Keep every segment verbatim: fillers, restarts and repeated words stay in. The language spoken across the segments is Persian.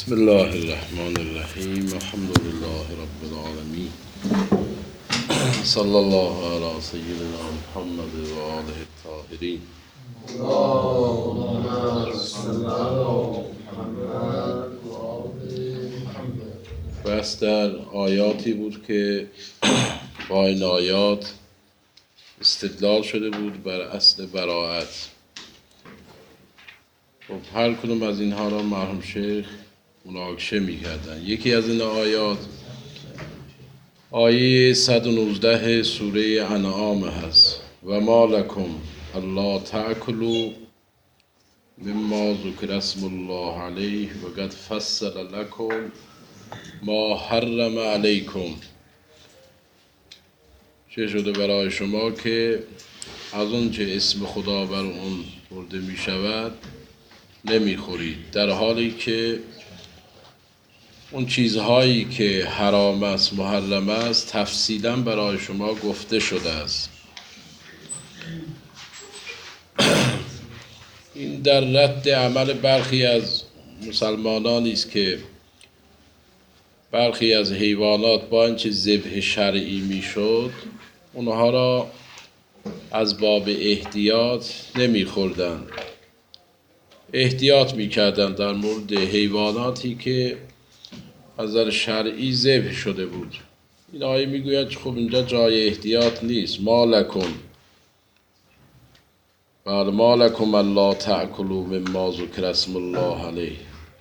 بسم الله الرحمن الرحیم الحمد لله رب العالمین صلی الله علی سیدنا محمد و آله الطاهرین. بس در آیاتی بود که با این آیات استدلال شده بود بر اصل براءت. خب هر کدوم از اینها را مرحوم شیخ مناقشه می‌کردن. یکی از این آیات آیه صد و نوزده سوره انعام هست: و ما لکم الا تأکلوا مما ذکر اسم الله علیه و قد فصل لکم ما حرم علیکم. چه شده برای شما که از اون چه اسم خدا بر اون برده می شود نمی خورید، در حالی که اون چیزهایی که حرام است، محرم است، تفصیلا برای شما گفته شده است. این در رد عمل برخی از مسلمانانی است که برخی از حیوانات با اینکه ذبح شرعی میشد اونها را از باب احتیاط نمیخوردن، احتیاط میکردن در مورد حیواناتی که از نظر شرعی ذبح شده بود. این آیه میگوید خب اینجا جای احتیاط نیست. ما لکم بله ما لکم الا تأکلوا مما ذکر اسم الله علیه.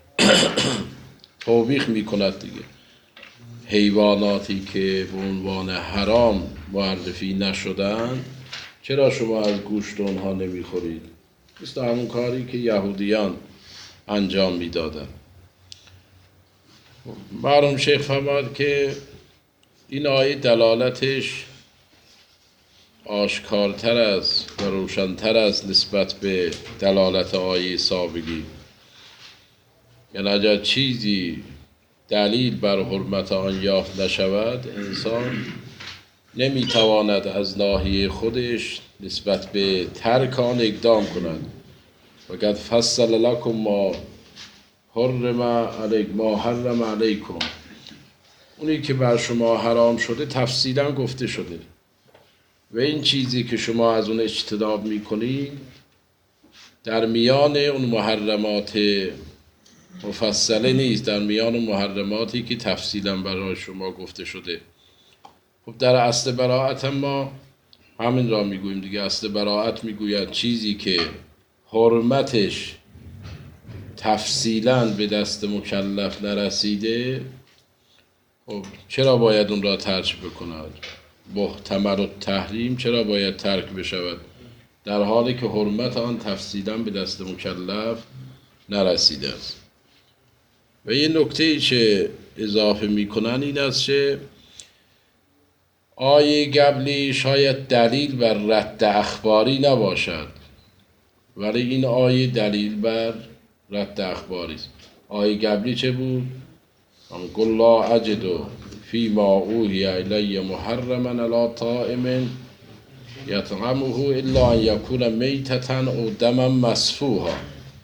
توبیخ میکند دیگه، حیواناتی که به عنوان حرام معرفی نشدن چرا شما از گوشت اونها نمیخورید؟ مثل همون کاری که یهودیان انجام میدادن. مرحوم شیخ فرمود که این آیه دلالتش آشکارتر است و روشنتر است نسبت به دلالت آیه سابقی. یعنی اگر چیزی دلیل بر حرمت آن یافت نشود، انسان نمیتواند از ناحیه خودش نسبت به ترک آن اقدام کند. و قد فصل لکم ما حرم علیک ما حرم علیکم. اونی که بر شما حرام شده تفصیلا گفته شده و این چیزی که شما از اون اجتناب میکنید در میان اون محرمات مفصله نیست، در میان محرماتی که تفصیلا برای شما گفته شده. خب در اصل براءت ما همین را میگوییم دیگه. اصل براءت میگوید چیزی که حرمتش تفصیلا به دست مکلف نرسیده، خب چرا باید اون را ترک بکند؟ محتمل التحریم چرا باید ترک بشود در حالی که حرمت آن تفصیلا به دست مکلف نرسیده است؟ و یه نکته که اضافه میکنن این است که آیه قبلی شاید دلیل بر رد اخباری نباشد، ولی این آیه دلیل بر رد اخباری است. آیه قبلی چه بود؟ قل لا اجد فیما اوحی الی محرما علی طاعم یطعمه الا ان یکون میتة او دما مسفوحا.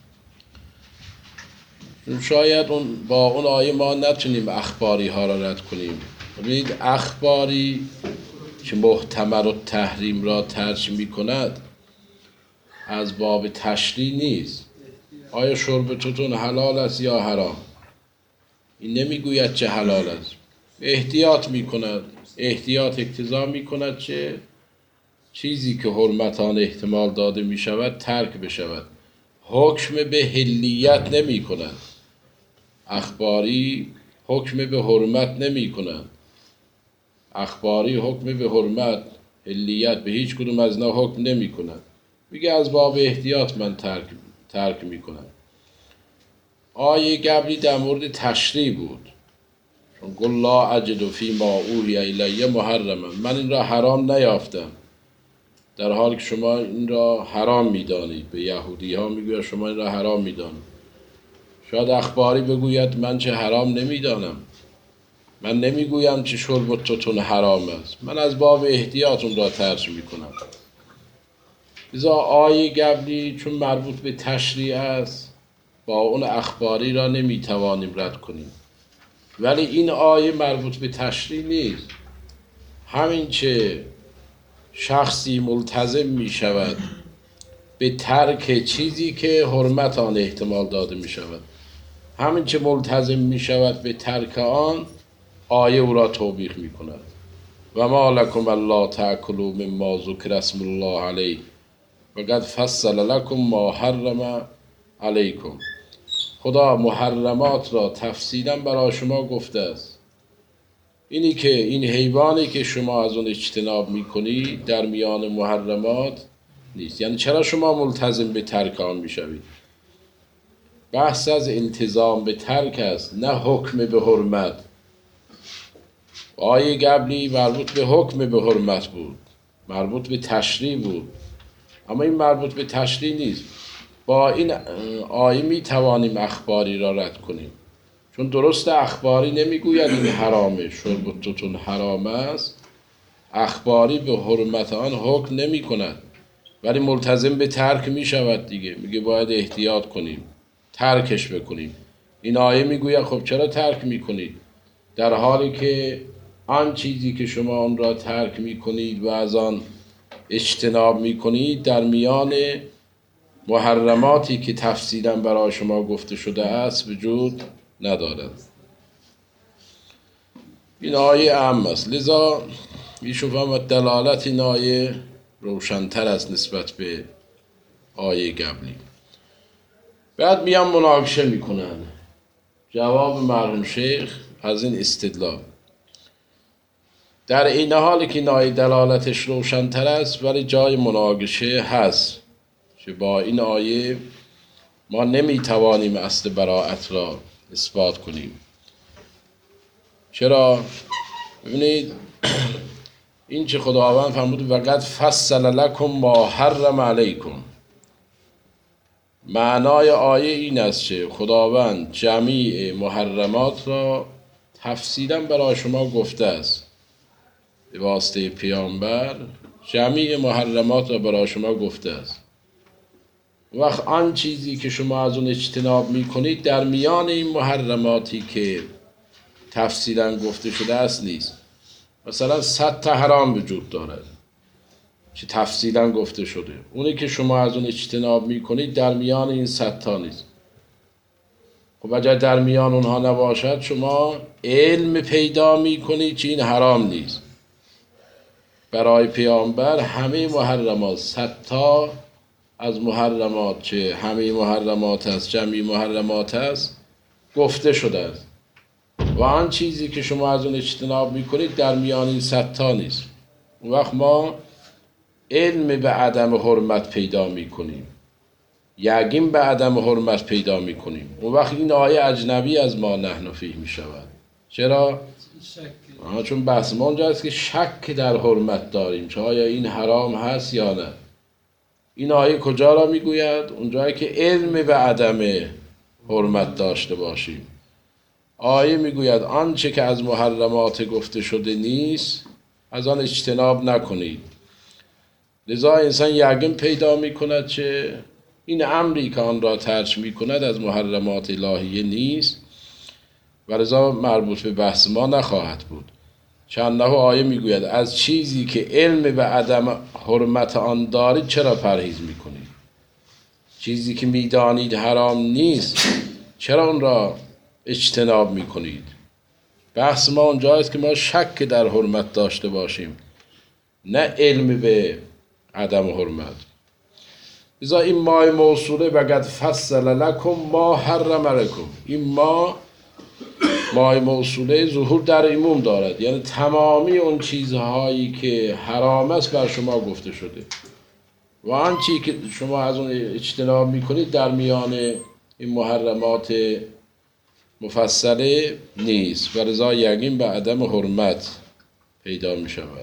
شاید اون با اون آیه ما نتونیم اخباری ها را رد کنیم. ببینید اخباری که محتمل التحریم را ترک می کند از باب تشریع نیست. آیا شرب توتون حلال است یا حرام؟ این نمیگوید چه حلال است، احتیاط می کند. احتیاط اقتضا می کند چه چیزی که حرمت آن احتمال داده می شود ترک بشود. حکم به حلیت نمی کند. اخباری حکم به حرمت نمی کند. اخباری حکم به حرمت، حلیت، به هیچ کدوم از اینا حکم نمی کند. میگه از باب احتیاط من ترک ترک می کنم. آیه قبلی در مورد تشریع بود، چون قل لا اجد فیما اوحی الی محرما، من این را حرام نیافتم، در حالی که شما این را حرام میدانید. به یهودی ها میگوید شما این را حرام میدانید. شاید اخباری بگوید من چه حرام نمیدانم، من نمیگویم چه شرب توتون حرام است، من از باب احتیاط اون را ترک میکنم. لذا آیه قبلی چون مربوط به تشریع است با اون اخباری را نمیتوانیم رد کنیم. ولی این آیه مربوط به تشریع نیست. همین چه شخصی ملتزم می شود به ترک چیزی که حرمت آن احتمال داده می شود، همین چه ملتزم می شود به ترک آن، آیه او را توبیخ می کند. و ما لکم الا تأکلوا مما ذکر اسم الله علیه و قد فصل لکم ما حرم علیکم. خدا محرمات را تفصیلا برای شما گفته است. اینی که این حیوانی که شما از اون اجتناب میکنید در میان محرمات نیست. یعنی چرا شما ملتزم به ترک آن میشوید؟ بحث از التزام به ترک است، نه حکم به حرمت. آیه قبلی مربوط به حکم به حرمت بود، مربوط به تشریع بود، اما این مربوط به تشریع نیست. با این آیه می توانیم اخباری را رد کنیم، چون درست اخباری نمیگوید این حرامه، شرب توتون حرام است، اخباری به حرمت آن حکم نمی کند، ولی ملتزم به ترک می شود دیگه، میگه باید احتیاط کنیم، ترکش بکنیم. این آیه میگوید خب چرا ترک میکنید؟ در حالی که آن چیزی که شما آن را ترک میکنید و از آن اجتناب میکنید در میان محرماتی که تفصیلا برای شما گفته شده است وجود ندارد. این آیه عام است، لذا میشوفم دلالت این آیه روشن‌تر است نسبت به آیه قبلی. بعد میان مناقشه میکنن. جواب مرحوم شیخ از این استدلال در این حالی که این آیه دلالتش روشن‌تر است، ولی جای مناقشه هست که با این آیه ما نمیتوانیم اصل براءت را اثبات کنیم. چرا؟ ببینید این چه خداوند فرمود و قد فصل لکم ما حرم علیکم. معنای آیه این است که خداوند جمیع محرمات را تفصیلا برای شما گفته است، به واسطه پیامبر جمیع محرمات را برای شما گفته است. وقت آن چیزی که شما از اون اجتناب می کنید در میان این محرماتی که تفصیلا گفته شده است نیست. مثلا صد تا حرام وجود دارد که تفصیلا گفته شده، اونی که شما از اون اجتناب می کنید در میان این صد تا نیست. خب اگر در میان اونها نباشد شما علم پیدا می کنید که این حرام نیست. برای پیامبر همه محرمات، صد تا از محرمات که همه محرمات است، جمعی محرمات است، گفته شده است و آن چیزی که شما از اون اجتناب میکنید در میان این صد تا نیست. اون وقت ما علم به عدم حرمت پیدا میکنیم، یقین به عدم حرمت پیدا میکنیم. اون وقت این آیه اجنبی از ما نحن فیه میشود. چرا؟ آه چون بحث ما اونجا است که شک در حرمت داریم، چه آیا این حرام هست یا نه. این آیه کجا را میگوید؟ اونجایی که علم به عدم حرمت داشته باشیم. آیه میگوید آنچه که از محرمات گفته شده نیست از آن اجتناب نکنید. لذا انسان یقین پیدا میکند که این امری که آن را ترک میکند از محرمات الهیه نیست و لذا مربوط به بحث ما نخواهد بود. چند نهو آیه میگوید از چیزی که علم به عدم حرمت آن دارید چرا پرهیز میکنید؟ چیزی که میدانید حرام نیست چرا اون را اجتناب میکنید؟ بحث ما اونجاست که ما شک در حرمت داشته باشیم، نه علم به عدم حرمت. لذا این ما موصوله و قد فصل لکم ما حرم علیکم، این ما ما موصوله ظهور در عموم دارد، یعنی تمامی اون چیزهایی که حرام است بر شما گفته شده و آن چیزی که شما از اون اجتناب میکنید در میان این محرمات مفصله نیست و لذا یقین به عدم حرمت پیدا می شود.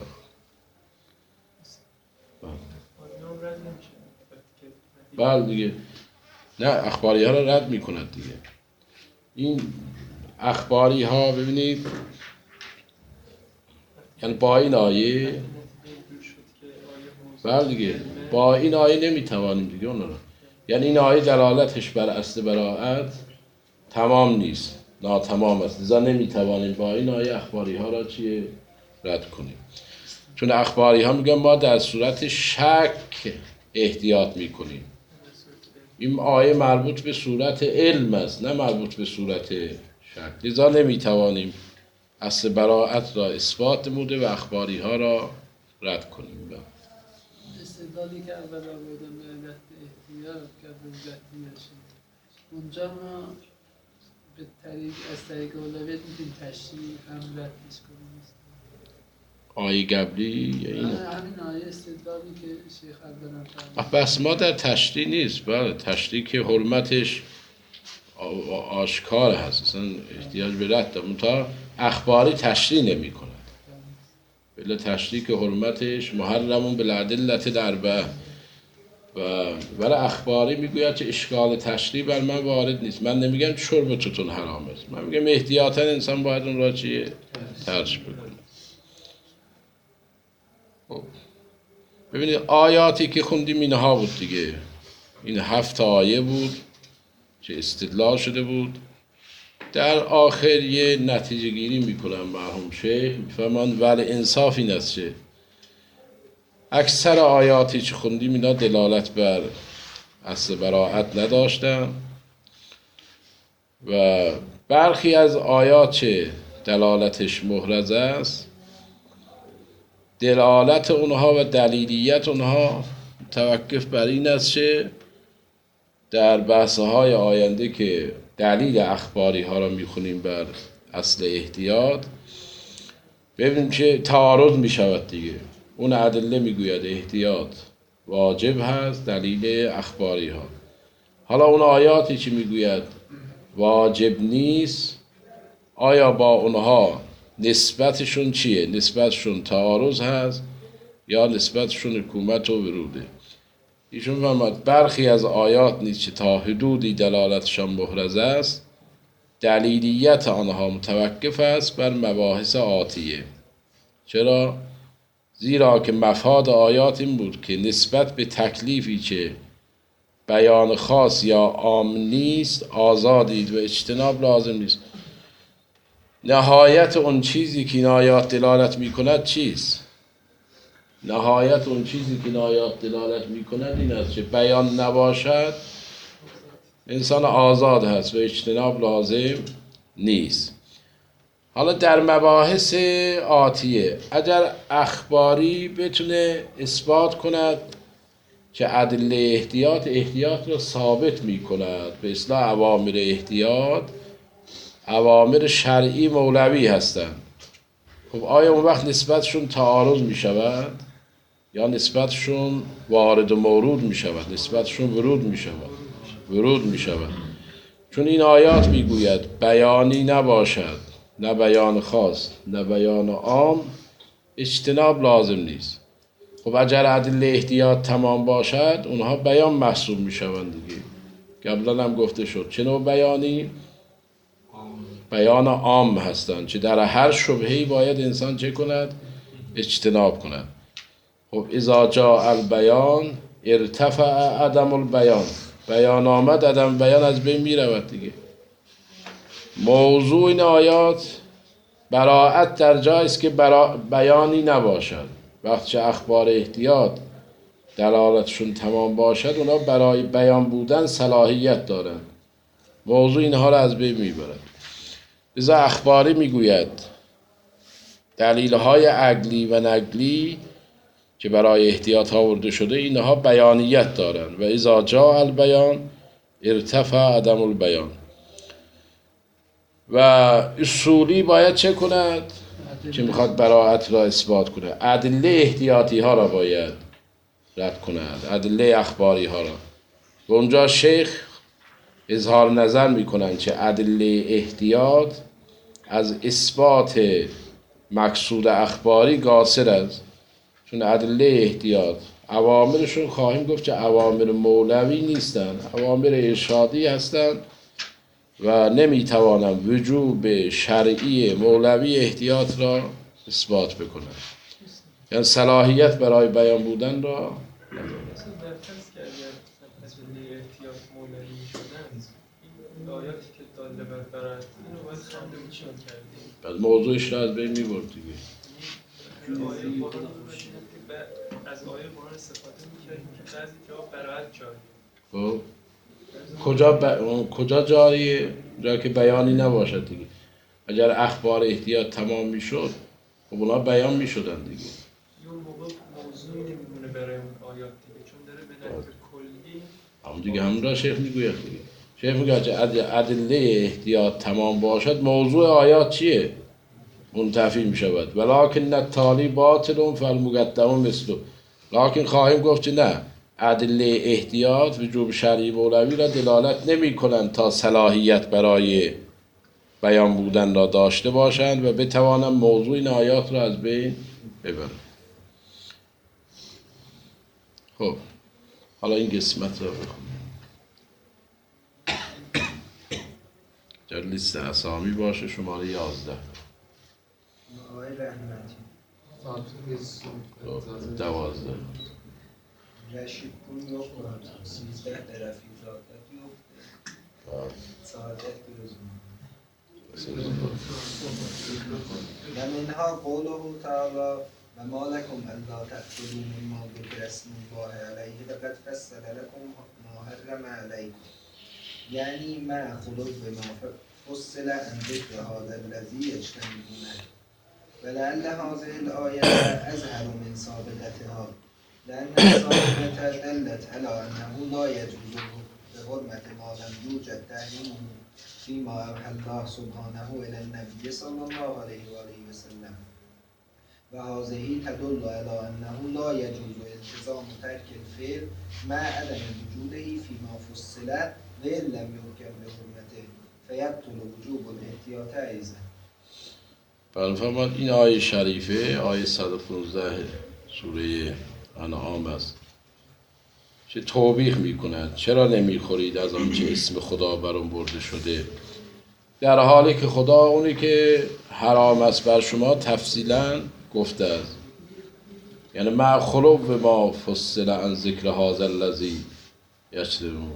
بله دیگه، نه اخباری ها را رد می کند دیگه. این اخباری ها ببینید یعنی با این آیه، بله دیگه با این آیه نمی توانیم دیگه اون را، یعنی این آیه دلالتش بر اصل براءت تمام نیست، ناتمام است، لذا نمیتوانیم با این آیه اخباری ها را چیه رد کنیم. چون اخباری ها میگن ما در صورت شک احتیاط میکنیم. این آیه مربوط به صورت علم است، نه مربوط به صورت شک، لذا نمیتوانیم اصل براءت را اثبات نموده و اخباری ها را رد کنیم. استدلالی که اول آوردن به علت احتیاط که به ذاتی نشید، اونجا ما به طریق از طریق اولویت میتونیم تشریح هم ردش کنیم. آیه قبلی یا این؟ همین آیه استدلالی که شیخ اول فرمود. بس ما در تشریح نیست، بله تشریح که حرمتش آشکار هست، اصلا احتیاج به رد دارم، تا اخباری تشریح نمی کند. بله تشریح که حرمتش محرمون بالادلة الاربعه و برای اخباری میگوید که اشکال تشریح بر من وارد نیست. من نمیگم شرب توتون حرام است، من میگم احتیاطاً انسان باید اون را چیه ترش بکنه. ببینید آیاتی که خوندیم اینها بود دیگه، این هفت آیه بود که استدلال شده بود. در آخر یه نتیجه گیری میکنم مرحوم شیخ، میفهمند ولی انصاف این است که اکثر آیاتی که خوندیم اینا دلالت بر اصل براءت نداشتن و برخی از آیات که دلالتش محرز است، دلالت اونها و دلیلیت اونها توقف بر این است که در بحث‌های آینده که دلیل اخباری ها را میخونیم بر اصل احتیاط ببینیم که تعارض میشود دیگه. اون ادله میگوید احتیاط واجب هست، دلیل اخباری ها. حالا اون آیاتی که میگوید واجب نیست، آیا با اونها نسبتشون چیه؟ نسبتشون تعارض هست یا نسبتشون حکومت و وروده؟ ایشون فرمود برخی از آیات نیست که تا حدودی دلالتشان محرز است، دلیلیت آنها متوقف است بر مباحث آتیه. چرا؟ زیرا که مفاد آیات این بود که نسبت به تکلیفی که بیان خاص یا عام نیست آزادید و اجتناب لازم نیست. نهایت اون چیزی که این آیات دلالت می کند چیست؟ نهایت اون چیزی که این آیات دلالت می کند این است که بیان نباشد انسان آزاد هست و اجتناب لازم نیست. حالا در مباحث آتیه اگر اخباری بتونه اثبات کند که ادله احتیاط احتیاط را ثابت می کند، به اصطلاح اوامر احتیاط اوامر شرعی مولوی هستند، خب آیا اون وقت نسبتشون تعارض می شود یا نسبتشون وارد و مورود می شود؟ نسبتشون ورود می شود. ورود می شود چون این آیات می گوید بیانی نباشد، نه بیان خاص نه بیان عام، اجتناب لازم نیست. خب اگر ادله احتیاط تمام باشد اونها بیان محسوب می شوند دیگه. قبلا هم گفته شد چه نوع بیانی؟ بیان عام هستند که در هر شبهه‌ای باید انسان چه کند؟ اجتناب کند. خب اذا جاء البیان ارتفع عدم البیان، بیان آمد عدم بیان از بین می رود دیگه. موضوع این آیات براءت در جایی است که برا... بیانی نباشد. وقتی اخبار احتیاط دلالتشون تمام باشد اونا برای بیان بودن صلاحیت دارند، موضوع اینها را از بین میبرد. لذا اخباری میگوید دلیل‌های عقلی و نقلی که برای احتیاط آورده شده اینها بیانیت دارند و اذا جاء البیان ارتفع عدم البیان. و اصولی باید چه کند؟ که میخواد براءت را اثبات کنه ادله احتیاطی ها را باید رد کند، ادله اخباری ها را. و اونجا شیخ اظهار نظر میکنن که ادله احتیاط از اثبات مقصود اخباری قاصر است، چون ادله احتیاط اوامرشون خواهیم گفت که اوامر مولوی نیستند، اوامر ارشادی هستند و نمیتوانم وجوب شرعی مولوی احتیاط را اثبات بکنم، یعنی صلاحیت برای بیان بودن را مثلا در فرض که اگر ادله آیاتی که داده بر برایت اینو باید خانده میشن کردیم. بعد موضوعش رو از بین میبرد دیگه. آیه قرآن از آیه قرآن استفاده میکردیم که بعضی جا برایت جاریه. خب کجا ب... کجا جاریه؟ جا که بیانی نباشد دیگه. اگر اخبار احتیاط تمام میشد خب اونا بیان میشدن دیگه. اون موقع موضوع نمیمونه برای اون آیات دیگه، چون داره به نحو کلی. همون دیگه همون را شیخ میگوید دیگه. شیخ میگه که ادله احتیاط تمام باشد موضوع آیات چیه؟ منتفی میشود. ولکن التالی باطل فالمقدم مثله. لکن خواهیم گفت که نه، ادله احتیاط وجوب شرعی و اولوی را دلالت نمی کنند تا صلاحیت برای بیان بودن را داشته باشند و بتوانند موضوع این آیات را از بین ببرند. خب حالا این قسمت را بخونیم. در لیست اسامی باشه شماره یازده. آقای رحمتی دوازده. رشید پول yok vardı. سیزده طرفی زادت yok. سعادت بروزم. ومنها قوله تعالى وما لكم ألا تأكلوا مما ذكر اسم الله عليه لقد فصل لكم ما حرم عليكم. يعني ما خلق بما فصل عن ذكر هذا الذي يجتنبونه. ولعل هذه الآية أزهر من سابقتها لأن السابقة دلت على أنه لا يجوز بحرمة ما لم يوجد تحريمه فيما أوحى الله سبحانه إلى النبي صلى الله عليه وآله وسلم. وهذه تدل على أنه لا يجوز التزام ترك الفعل مع عدم وجوده فيما فصل وإن لم يحكم بحرمته فيبطل وجوب الاحتياط أيضا. فرمود این آیه شریفه آیه صد و پانزده سوره انعام است چه توبیخ میکند چرا نمیخورید از آنچه اسم خدا بر آن برده شده، در حالی که خدا اونی که حرام است بر شما تفصیلا گفته است. یعنی مع خلو ما فصل عن ذکر هذا الذی یجتنبون،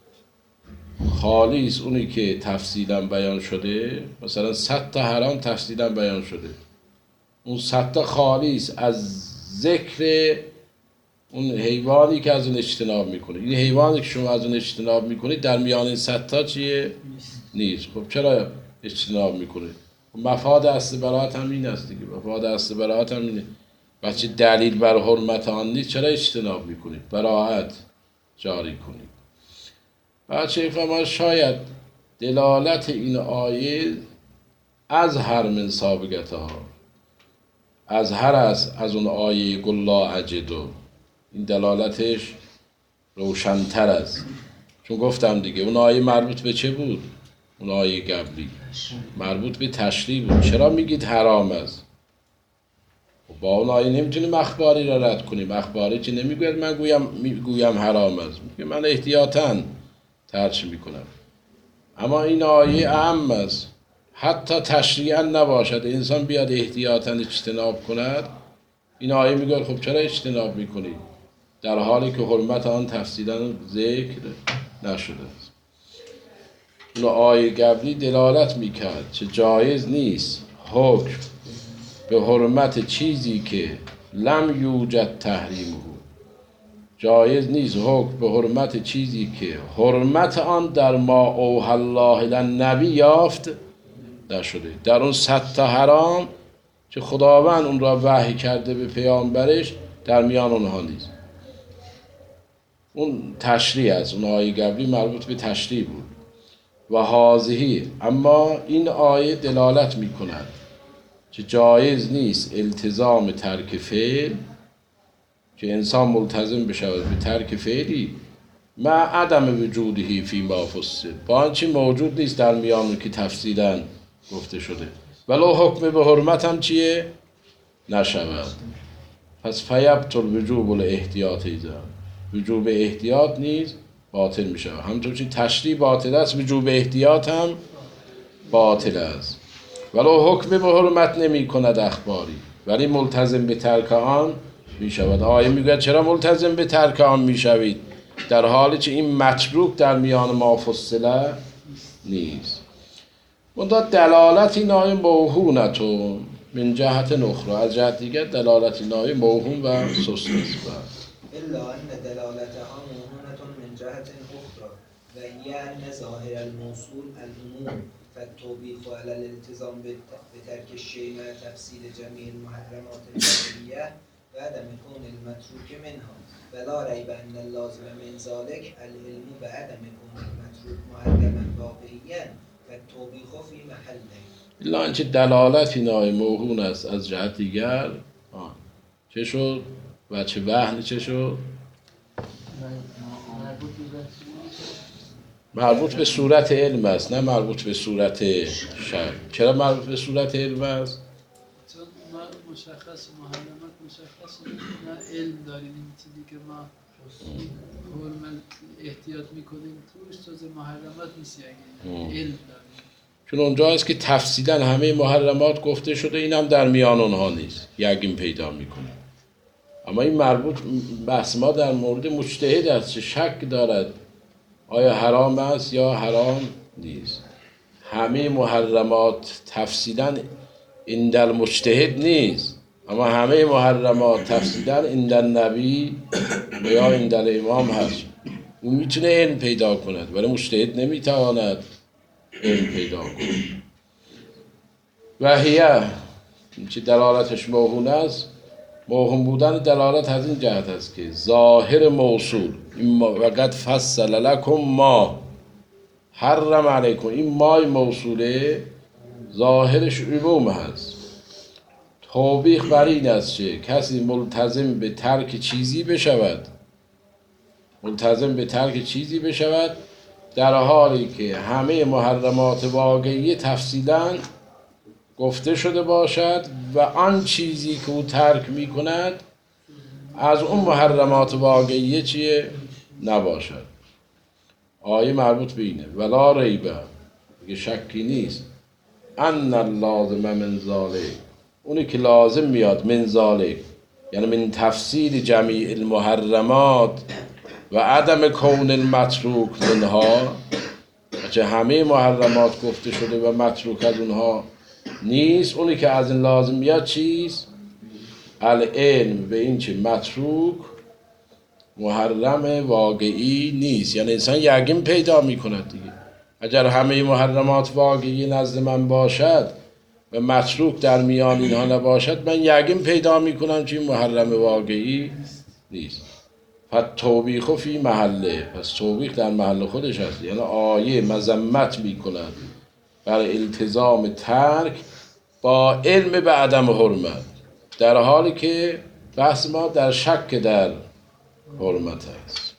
خالی است اونی که تفصیلا بیان شده. مثلا صد تا حرام تفصیلا بیان شده، اون صد تا خالی است از ذکر اون حیوانی که از اون اجتناب میکنه. این حیوانی که شما از اون اجتناب میکنید در میان این صد تا چیه؟ نیست. خب چرا اجتناب میکنه؟ مفاد اصل براعت هم این است دیگه. مفاد اصل براعت هم اینه. بچه دلیل بر حرمت آن نیست چرا اجتناب میکنید؟ براعت جاری کنید. بچه فهمه شاید دلالت این آیه از هر من سابقتها از هر از از اون آیه قل لا اجدو، این دلالتش روشن‌تر است. چون گفتم دیگه اون آیه مربوط به چه بود؟ اون آیه قبلی مربوط به تشریع بود. چرا میگید حرام است؟ با اون آیه نمیتونیم اخباری را رد کنیم. اخباری که نمیگوید من گویم میگویم حرام است، میگه من احتیاطاً ترک میکنم. اما این آیه اهم است، حتی تشریعاً نباشد انسان بیاد احتیاطاً اجتناب کند. این آیه میگه خب چرا اجتناب میکنی؟ در حالی که حرمت آن تفصیلاً ذکر نشده است. اون آیه قبلی دلالت میکرد که جایز نیست حکم به حرمت چیزی که لم یوجد تحریمه، جایز نیست حکم به حرمت چیزی که حرمت آن در ما اوحی الله الی النبی یافت نشده. در اون صد تا حرام که خداوند اون را وحی کرده به پیامبرش در میان اونها نیست. اون تشریع است. اون آیه قبلی مربوط به تشریع بود. و هازهی، اما این آیه دلالت می کند که جایز نیست التزام ترک فعل، که انسان ملتزم بشود به ترک فعلی مع عدم وجودی فی ما فصل، با آنچه موجود نیست در میان که تفصیلا گفته شده، ولو حکم به حرمت هم چیه؟ نشود. پس فیبطل وجوب الاحتیاط ایزا، وجوب احتیاط نیز باطل می شود. همونطور که تشریع باطل است وجوب احتیاط هم باطل است. ولو حکم به حرمت نمی کند اخباری ولی ملتزم به ترک آن می شود. آیه می گوید چرا ملتزم به ترک آن می شوید در حالی که این متروک در میان ما فصله نیست. منتها دلالت نای موهونتون من جهت اخرى، از جهت دیگر دلالت نای موهون و سست است. إلا أن دلالتها موهونة من جهة أخرى وهي أن ظاهر الموصول العموم فالتوبيخ على الالتزام بالت- بترك الشيء مع تفصيل جميع المحرمات الواقعية وعدم كون المتروك منها ولا ريب أن اللازم من ذلك العلم بعدم كون المتروك محرما واقعيا فالتوبيخ في محله. الا اینکه دلالت نای موهون است از جهت دیگر. آه. چه شد؟ و چه وهن چه شد؟ مربوط به مربوط به صورت علم است، نه مربوط به صورت شرع. چرا مربوط به صورت علم است؟ چون ما مشخص محرمات مشخص نه علم داریم این چیزی که ما حرمت احتیاط میکنیم توش جز محرمات نیست اگه علم داریم. چون اونجا است که تفصیلا همه محرمات گفته شده، این هم در میان اونها نیست، یقین پیدا میکنه. اما این مربوط بحث ما در مورد مجتهد است که شک دارد آیا حرام است یا حرام نیست. همه محرمات تفصیلا عند المجتهد نیست، اما همه محرمات تفصیلا عند النبی و یا عند الامام هست. اون میتونه علم پیدا کند ولی مجتهد نمیتواند علم پیدا کند. و هیه چه دلالتش موهون است؟ موهوم بودن دلالت از این جهت است که ظاهر موصول و قد فصل لکم ما حرم علیکم، این مای موصوله ظاهرش عموم هست. توبیخ بر این است که کسی ملتزم به ترک چیزی بشود ملتزم به ترک چیزی بشود در حالی که همه محرمات واقعی تفصیلاً گفته شده باشد و آن چیزی که او ترک می کند از اون محرمات واقعی چیه؟ نباشد. آیه مربوط به اینه ولا ریبه، دیگه شکی نیست، ان اللازم من ذالک، اونی که لازم میاد من ذالک یعنی من تفصیل جمیع المحرمات و عدم کون المتروک منها، چه همه محرمات گفته شده و متروک از اونها نیست. اونی که از این لازم میاد چیست؟ العلم به این چه متروک محرم واقعی نیست. یعنی انسان یقین پیدا میکند دیگه. اگر همه محرمات واقعی نزد من باشد و متروک در میان اینها نباشد، من یقین پیدا میکنم که این محرم واقعی نیست. پس توبیخ فی محله، پس توبیخ در محل خودش هست. یعنی آیه مذمت میکند بر التزام ترک با علم به عدم حرمت، در حالی که بحث ما در شک در حرمت است.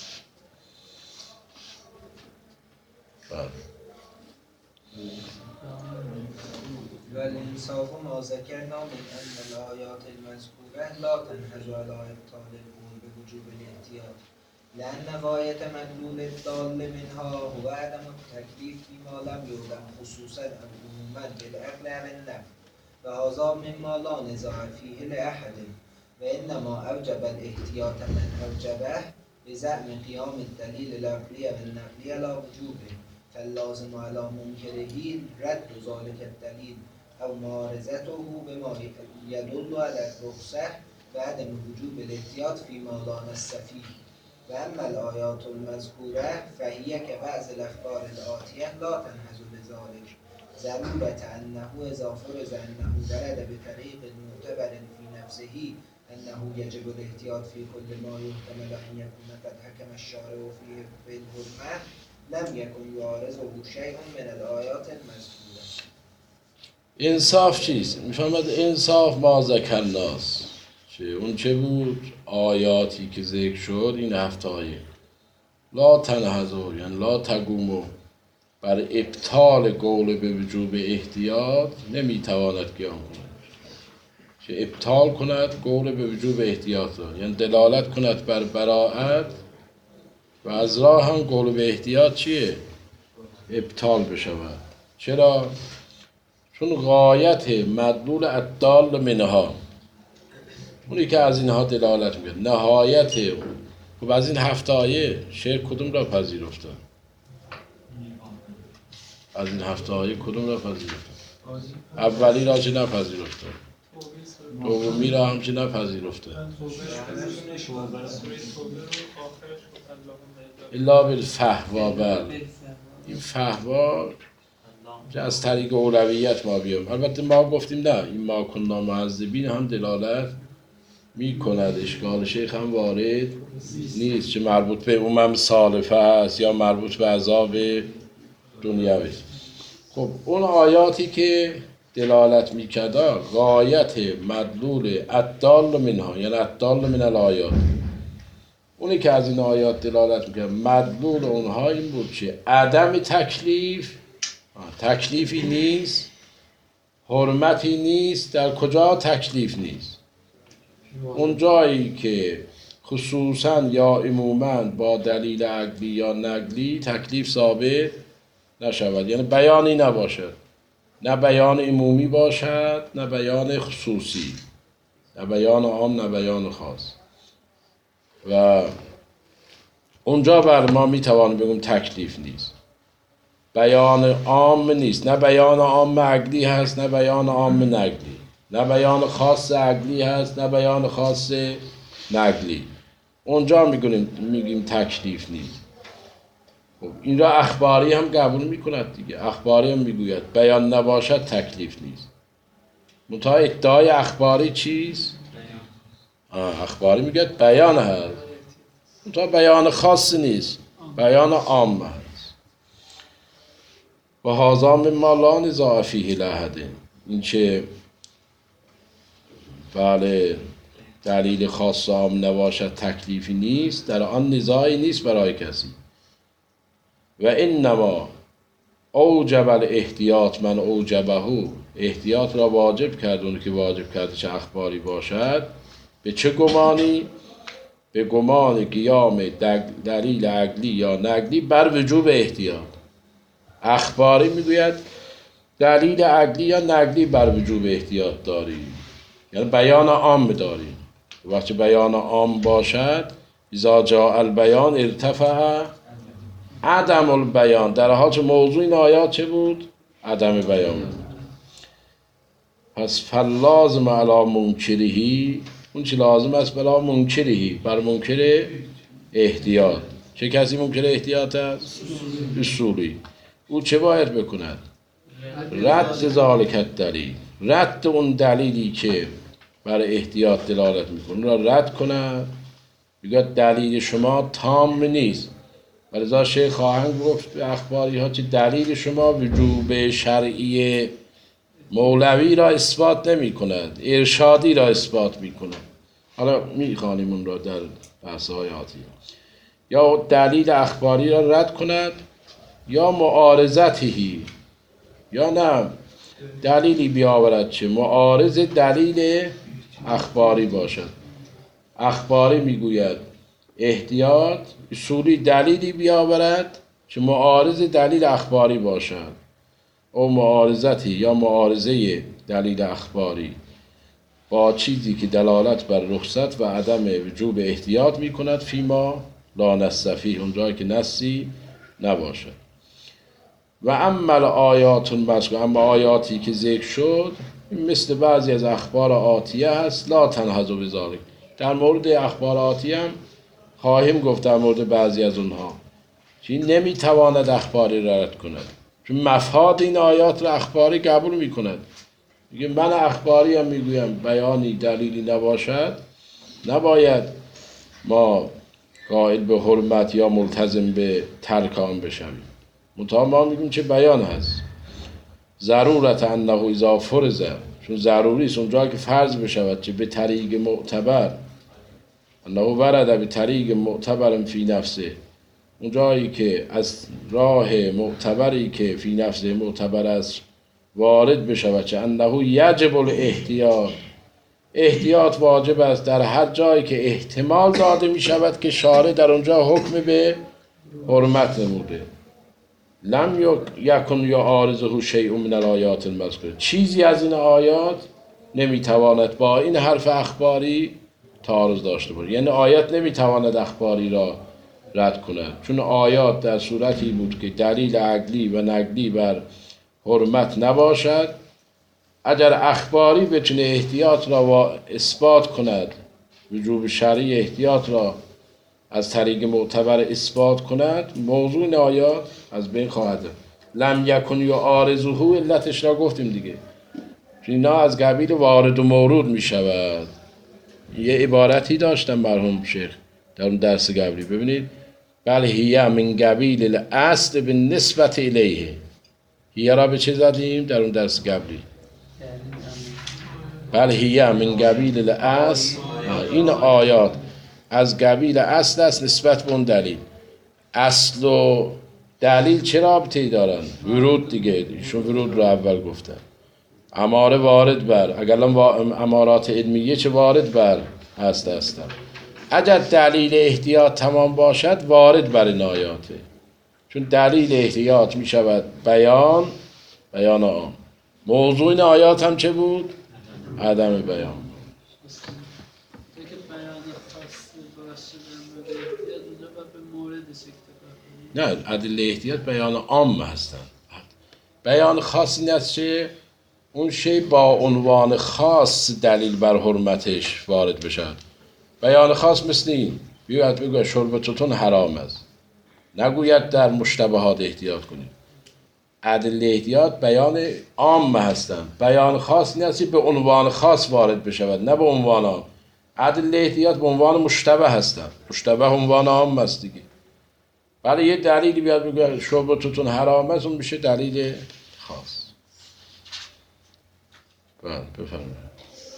والإنصاف ما ذكرنا من أن الآيات المذكورة لا تنهج على إبطال الأمور بوجوب الاحتياط، لأن غاية مدلول الضال منها هو عدم التكليف فيما لم يعلم خصوصا أو عموما بالعقل أو النقل، وهذا مما لا نزاع فيه لأحد، وإنما أوجب الاحتياط من أوجبه بزعم قيام الدليل العقلي والنقلي على وجوبه، فاللازم على منكره رد ذلك الدليل أو معارضته بما يدل على الرخصة وعدم وجوب الاحتياط فيما لا نص فيه. وأما الآيات المذكورة فهي كبعض الأخبار الآتية لا تنهز بذلك، ضرورة أنه إذا فرض أنه ورد بطريق معتبر في نفسه أنه يجب الاحتياط في كل ما يحتمل أن يكون قد حكم الشارع فيه بالحرمة لم يكن يعارضه شيء من الآيات المذكورة. انصاف چیست؟ میفهمد انصاف ما ذکرناست. چه اون چه بود؟ آیاتی که ذکر شد این هفته آیه لا تنهزو یعنی لا تگومو بر ابطال قول به وجوب احتیاط نمیتواند قیام کند. چه ابطال کند قول به وجوب احتیاط را، یعنی دلالت کند بر براءت و از راه هم قول به احتیاط چیه؟ ابطال بشود. چرا؟ چون غایت مدلول الدال منها، اونی که از اینها دلالت میکنه، نهایت اون. خب از این هفت آیه شیخ کدوم را پذیرفتن؟ از این هفته های کدوم را پذیرفتن؟ اولی را چه نپذیرفتن؟ دومی را هم چه نپذیرفتن؟ الا بالفهوا. بل این فهوا از طریق اولویت ما بیام. البته ما گفتیم نه، این ما کنا معذبین هم دلالت می کند، اشکال شیخ هم وارد نیست، چه مربوط به امم سالفه است یا مربوط به عذاب دنیوی. خب اون آیاتی که دلالت می کده غایت مدلول الدال منها، یعنی الدال من الآیات، اونی که از این آیات دلالت می کرد مدلول اونها این بود که عدم تکلیف، تکلیفی نیست، حرمتی نیست. در کجا تکلیف نیست؟ اون جایی که خصوصا یا عموما با دلیل عقلی یا نقلی تکلیف ثابت نشود، یعنی بیانی نباشد، نه بیان عمومی باشد نه بیان خصوصی، نه بیان عام نه بیان خاص. و اونجا بر ما میتوانیم بگیم تکلیف نیست، بیان عام نیست، نه بیان عام عقلی هست نه بیان عام نقلی، نه بیان خاص عقلی هست نه بیان خاص نقلی. اونجا میگیم میگیم تکلیف نیست. خب این را اخباری هم قبول میکند دیگه، اخباری هم میگوید بیان نباشد تکلیف نیست. منتها ادعای اخباری چیست؟ اخباری میگوید بیان هست، منتها بیان خاص نیست، بیان عام هست. و هذا مما لا نزاع فیه لأحد، این که بله دلیل خاص و عام نباشد تکلیفی نیست، در آن نزاعی نیست برای کسی. و انما اوجب الاحتیاط من اوجبه، احتیاط را واجب کرد اون که واجب کرده چه اخباری باشد. به چه گمانی؟ به گمان قیام دلیل عقلی یا نقلی بر وجوب احتیاط. اخباری میگوید دلیل عقلی یا نقلی بر وجوب احتیاط داریم، یعنی بیان عام داریم. وقتی بیان عام باشد اذا جاء البیان ارتفع عدم البیان، در حال که موضوع این آیات چه بود؟ عدم بیان بود. پس فلازم علی منکرهی، اون چی لازم است بلا منکرهی، بر منکر احتیاط. چه کسی منکر احتیاط است؟ اصولی. او چه باید بکند؟ رد ذالک الدلیل، رد اون دلیلی که برای احتیاط دلالت میکنه را رد کند. بگه دلیل شما تام نیست، ولذا شیخ خواهند گفت به اخباری ها که دلیل شما وجوب شرعی مولوی را اثبات نمی کند، ارشادی را اثبات می کند. حالا می خوانیم اون را در بحث های آتی. یا دلیل اخباری را رد کند یا معارضتی، یا نه دلیلی بیاورد چه معارض دلیل اخباری باشد. اخباری میگوید احتیاط، اصولی دلیلی بیاورد که معارض دلیل اخباری باشد، او معارضتی یا معارضه دلیل اخباری با چیزی که دلالت بر رخصت و عدم وجوب احتیاط میکند فیما لا نص فیه، اونجایی که نصی نباشد. و اما آیات مذکور، اما آیاتی که ذکر شد مثل بعضی از اخبار آتیه هست، لا تنهض بذالک. در مورد اخبار آتیه هم خواهیم گفت در مورد بعضی از اونها که نمیتواند اخباری را رد کند، چون مفاد این آیات را اخباری قبول میکند. میگه من اخباری هم میگویم بیانی دلیلی نباشد نباید ما قائل به حرمت یا ملتزم به ترک آن بشویم. منتها ما میگیم چه بیان هست. ضرورت انه اذا فرض، چون ضروری است اونجا که فرض بشود که به طریق معتبر، انه ورد به طریق معتبر فی نفسه، اونجایی که از راه معتبری که فی نفسه معتبر است وارد بشود که انه یجب الاحتیاط، احتیاط واجب است در هر جایی که احتمال داده می شود که شارع در اونجا حکم به حرمت نموده. لم یکن یا عارضه شیء من الآیات المذکوره، چیزی از این آیات نمیتواند با این حرف اخباری تعارض داشته باشه. یعنی آیت نمیتواند اخباری را رد کند، چون آیات در صورتی بود که دلیل عقلی و نقلی بر حرمت نباشد. اگر اخباری بتونه احتیاط را اثبات کند، وجوب شرعی احتیاط را از طریق معتبر اثبات کند، موضوع این آیات از بین خواهد رفت. لم یکن یعارضه علتش را گفتیم دیگه، چون اینا از قبیل وارد و مورود می شود. یه عبارتی داشتم مرحوم شیخ در اون درس قبلی، ببینید بل هیه من قبیل الاصل به نسبت الیه. هیه را به چه زدیم در اون درس قبلی؟ بل هیه من قبیل الاصل. این آیات از قبیل اصل است نسبت به اون دلیل. اصل و دلیل چه رابطه‌ای دارن؟ ورود دیگه، ایشون ورود رو اول گفتن. اماره وارد بر، اگر امارات علمیه چه وارد بر هست هستن. اگر دلیل احتیاط تمام باشد وارد بر این آیاته، چون دلیل احتیاط می شود بیان، بیان عام. موضوع این آیات هم چه بود؟ عدم بیان. اگه بیان خاص باشه در مورد احتیاط، اونجا باید به موردش اکتفا کنیم. نه، ادله احتیاط بیان عام هستن. بیان خاص این است که اون شی با عنوان خاص دلیل بر حرمتش وارد بشد. بیان خاص مثل این بیاید بگوید شربتتون حرام است، نگوید در مشتبهات احتیاط کنید. ادله احتیاط بیان عام هستند. بیان خاص این است که به عنوان خاص وارد بشود، نه به عنوان عام. ادله احتیاط به عنوان مشتبه هستند. مشتبه عنوان عام است دیگه. برای یه دلیلی بیاد بگوید شربتتون حرام است، اون میشه دلیل خاص. بفرمایید.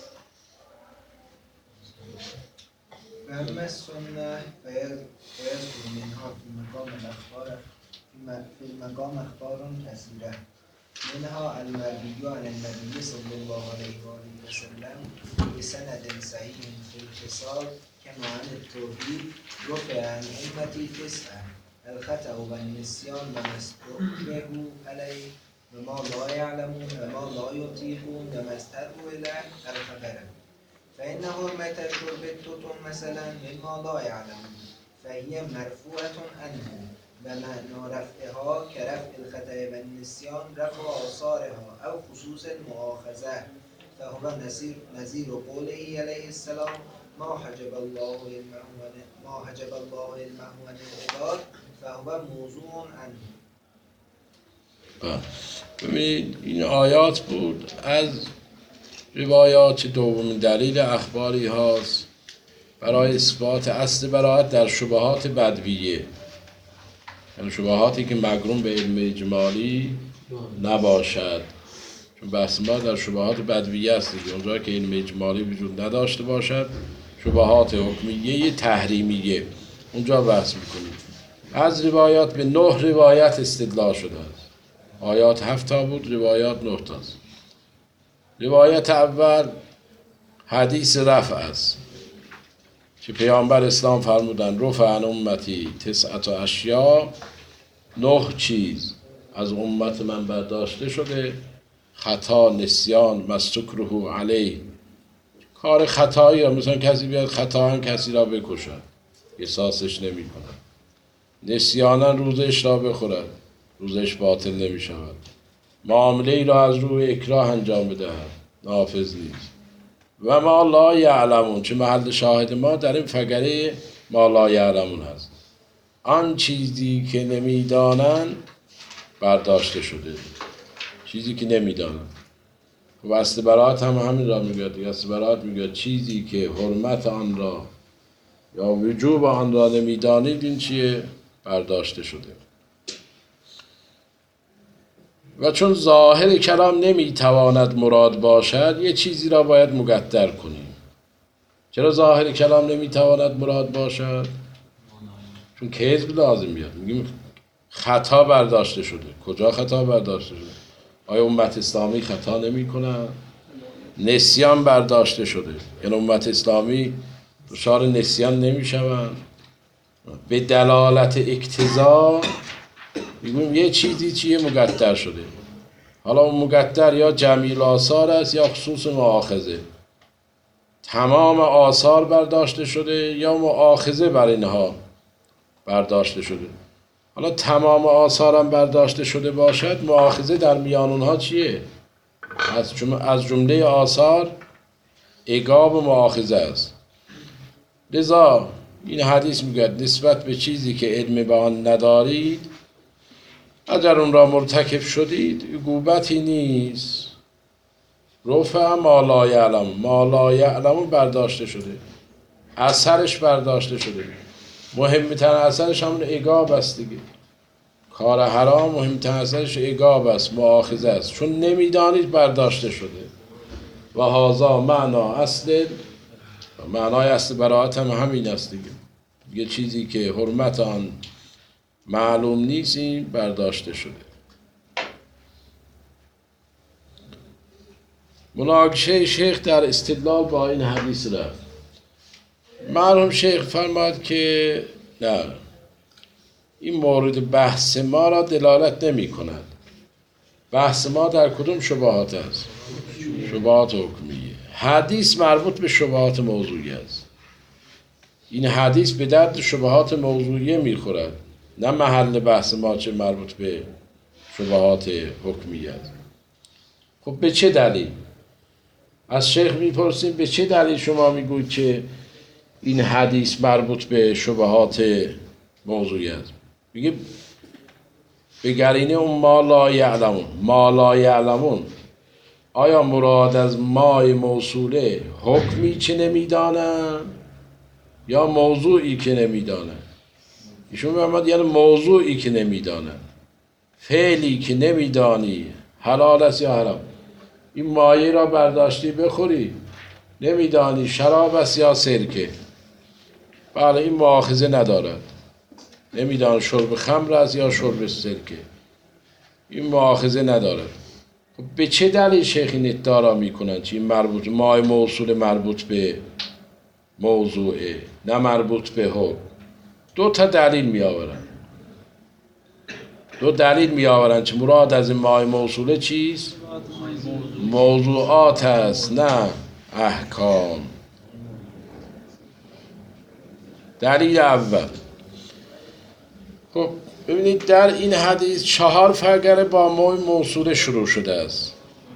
و اما السنه فیذکر منها فی مقام الاخبار فی المقام اخبار کثیره منها المروی عن النبی صلی الله علیه و آله و سلم بسند صحیح فی الاتصال کما عن التوحید رفع عن ائمة تسعه الخطأ و النسیان و ما استکرهوا علیه و ما لا یعلمون و ما لا یطیقون و ما استدعوا الیه الخبر. فإن حرمة شرب التتم مثلا مما لا يعلمون فهي مرفوعة عنه ومعنى رفعها كرفع الخطأ والنسيان رفع آثارها أو خصوص المؤاخذة، فهو نظير نظير قوله عليه السلام ما حجب الله علمه ما حجب الله علمه عن العباد فهو موضوع عنه. ببینید این آیات بود از روایات دومین دلیل اخباری هاست برای اثبات اصل براءت در شبهات بدویه، یعنی شبهاتی که مقرون به علم اجمالی نباشد، چون بحث ما در شبهات بدویه است دیگه. اونجا که علم اجمالی وجود نداشته باشد، شبهات حکمیه تحریمیه، اونجا بحث میکنیم. از روایات به نه روایت استدلال شده است. آیات هفت تا بود، روایات نه تاست. روایت اول حدیث رفع است که پیامبر اسلام فرمودن رفع عن امتی تسعت اشیا، نه چیز از امت من برداشته شده، خطا، نسیان، مستکره علیه، کار خطایی را مثلا کسی بیاد خطا هم کسی را بکشد قصاصش نمی کند، نسیانا روزش را بخورد روزش باطل نمی شود، معامله ای را از روی اکراه انجام بدهد نافذ نیست. و ما لا یعلمون، چه محل شاهد ما در این فقره ما لا یعلمون هست، آن چیزی که نمیدانند برداشته شده، چیزی که نمیدانند. و اصل براءت هم همین را میگوید. اصل براءت میگوید چیزی که حرمت آن را یا وجوب آن را نمیدانید، این چیه؟ برداشته شده. و چون ظاهر کلام نمیتواند مراد باشد، یه چیزی را باید مقدر کنیم. چرا ظاهر کلام نمیتواند مراد باشد؟ چون کذب لازم میاد. میگیم خطا برداشته شده. کجا خطا برداشته شده؟ آیا امت اسلامی خطا نمی کنن؟ نسیان برداشته شده، یعنی امت اسلامی دچار نسیان نمی شوند؟ به دلالت اقتضا میگیم یه چیزی چیه مقدر شده. حالا اون مقدر یا جمیع آثار است یا خصوص مؤاخذه. تمام آثار برداشته شده یا مؤاخذه بر اینها برداشته شده. حالا تمام آثارم برداشته شده باشد، مؤاخذه در میان اونها چیه؟ از جمله, از جمله آثار عقاب و مؤاخذه است. لذا این حدیث میگه نسبت به چیزی که علم به آن ندارید اگر اون را مرتکب شدید عقوبتی نیست. رفع ما لا یعلم، ما لا یعلم برداشته شده، اثرش برداشته شده. مهمترین اثرش همون عقاب است دیگه. کار حرام مهمترین اثرش عقاب است، مؤاخذه است، چون نمیدانید برداشته شده. و هذا معنا اصل، معنای اصل براءت هم همین است دیگه. یه چیزی که حرمت آن معلوم نیست این برداشته شده. مناقشه شیخ در استدلال با این حدیث رفت. مرحوم شیخ فرماد که نه، این مورد بحث ما را دلالت نمی کند. بحث ما در کدوم شبهات است؟ شبهات حکمیه. حدیث مربوط به شبهات موضوعی است. این حدیث به درد شبهات موضوعیه میخورد، نه محل بحث ما چه مربوط به شبهات حکمیه است. خب به چه دلیل؟ از شیخ میپرسیم به چه دلیل شما میگوید که این حدیث مربوط به شبهات موضوعی است؟ میگه به قرینه اون ما لا یعلمون. ما لا یعلمون آیا مراد از مای موصوله حکمی که نمیدانن یا موضوعی که نمیدانن؟ ایشون می‌فرماد یعنی موضوعی که نمیدانن، فعلی که نمیدانی حلال است یا حرام. این مایه را برداشتی بخوری، نمیدانی شراب است یا سرکه، بله این مؤاخذه ندارد. نمیدان شرب خمر است یا شرب سرکه، این مؤاخذه ندارد. خب به چه دلیل شیخ این ادعا را میکنن چی مربوط مای موصول مربوط به موضوعه نه مربوط به حکم؟ دو تا دلیل می آورن. دو دلیل می آورن که مراد از این مای موصوله چیست؟ موضوعات است نه احکام. دلیل اول، خب ببینید در این حدیث چهار فقره با مای موصوله شروع شده است.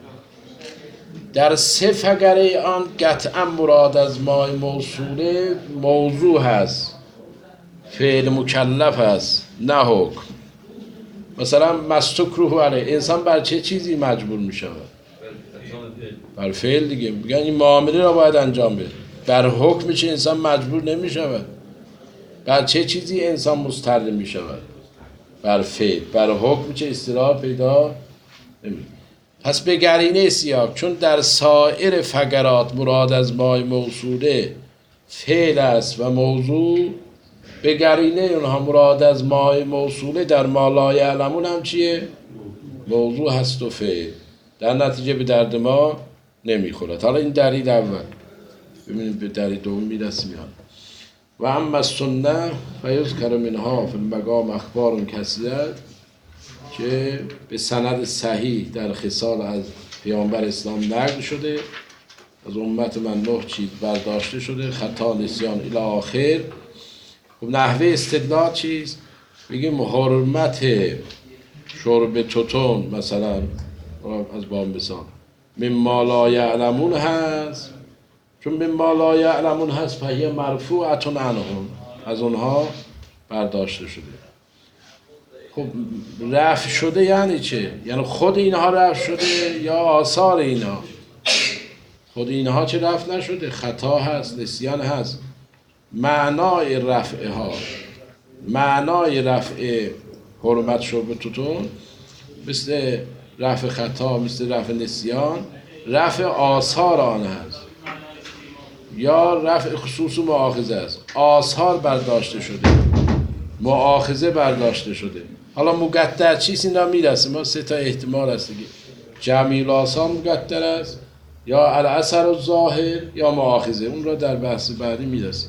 در سه فقره آن قطعا مراد از مای موصوله موضوع هست، فعل مکلف است نه حکم. مثلا مستکروه علیه، انسان بر چه چیزی مجبور می شود؟ بر فعل دیگه. میگن این معامله را باید انجام بده. بر حکم چه انسان مجبور نمی شود. بر چه چیزی انسان مضطر می شود؟ بر فعل. بر حکم چه استراحت پیدا نمی. پس به قرینه سیاق، چون در سایر فقرات مراد از مای موصوله فعل است و موضوع، به قرینه اونها مراد از مای موصوله در ما لا یعلمون هم چیه؟ موضوع هست و فعل. در نتیجه به درد ما نمیخورد. حالا این دلیل اول. ببینیم به دلیل دوم میرسیم. و اما السنه فیذکر منها فی المقام اخبار کثیره، که به سند صحیح در خصال از پیامبر اسلام نقل شده، از امت من نه چیز برداشته شده، خطا، نسیان الی آخر. خب نحوه استدلال چیست؟ بگیم حرمت شرب توتون مثلا از باب مثال مما لا یعلمون هست، چون مما لا یعلمون هست فهی مرفوعة عنهم، از اونها برداشته شده. خب رفع شده یعنی چه؟ یعنی خود اینها رفع شده یا آثار اینها؟ خود اینها چه رفع نشده؟ خطا هست، نسیان هست. معنای رفع ها، معنای رفع حرمت شرب توتون مثل رفع خطا، مثل رفع نسیان، رفع آثار آن هست یا رفع خصوص و مؤاخذه است. آثار برداشته شده، مؤاخذه برداشته شده. حالا مقدر چیست این را میرسه. ما سه تا احتمال هست دیگه، جمیل آثار مقدر است یا الاثر الظاهر یا مؤاخذه. اون را در بحث بعدی میرسه.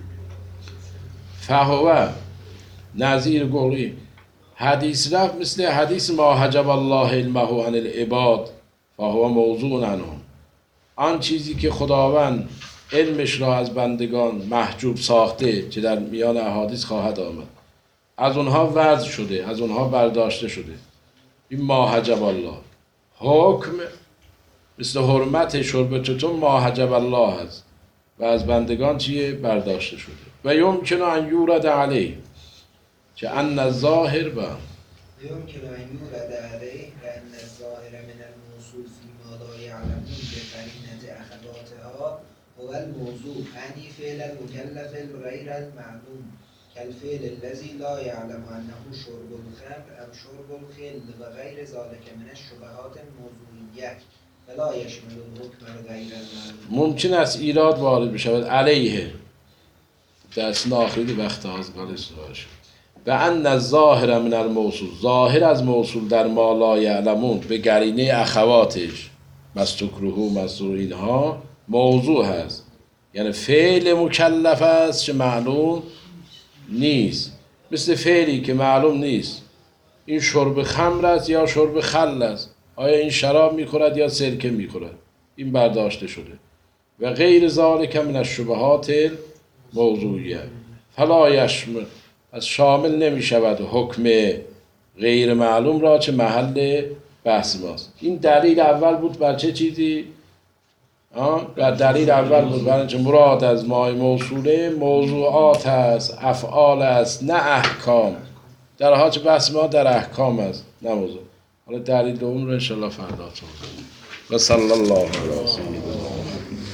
فهوه نظیر قولی حدیث رفت مثل حدیث ما حجب الله علمه عن العباد فهو موضوع عنهم. آن چیزی که خداوند علمش را از بندگان محجوب ساخته که در میان احادیث خواهد آمد، از اونها وضع شده، از اونها برداشته شده. این ما حجب الله، حکم مثل حرمت شرب توتون ما حجب الله هست و از بندگان چیه؟ برداشته شده. و یمکن ان یورد علیه که ان الظاهر با يمكن أن يورد عليه لأن الظاهر من الموصول فيما لا يعلمون بقرينة أخذاتها هو الموضوع يعني فعل المكلف غير المعلوم كالفعل الذي لا يعلم أنه شرب الخمر أو شرب الخل وغير ذلك من الشبهات الموضوعية فلا يشمل الحكم غير المعلوم. ممکن است ایراد وارد بشود علیه درس آخری وقت آزگار استفاده و ان الظاهر من الموصول، ظاهر از موصول در ما لا یعلمون به قرینه اخواتش مستکروه مستور اینها موضوع هست، یعنی فعل مکلف است که معلوم نیست، مثل فعلی که معلوم نیست این شرب خمر است یا شرب خل است، آیا این شراب میخورد یا سرکه میخورد، این برداشته شده. و غیر ذالک من الشبهات موضوعیه فلا یشمل، از شامل نمی شود حکم غیر معلوم را چه محل بحث ماست. این دلیل اول بود بر چه چیزی؟ در دلیل اول بود برای چه مراد از مای موصوله موضوعات است، افعال است، نه احکام. در حال چه بحث ما در احکام است نه موضوع. حالا دلیل دوم رو انشاءالله فردا توضیح. و صلی الله علیه و سلم.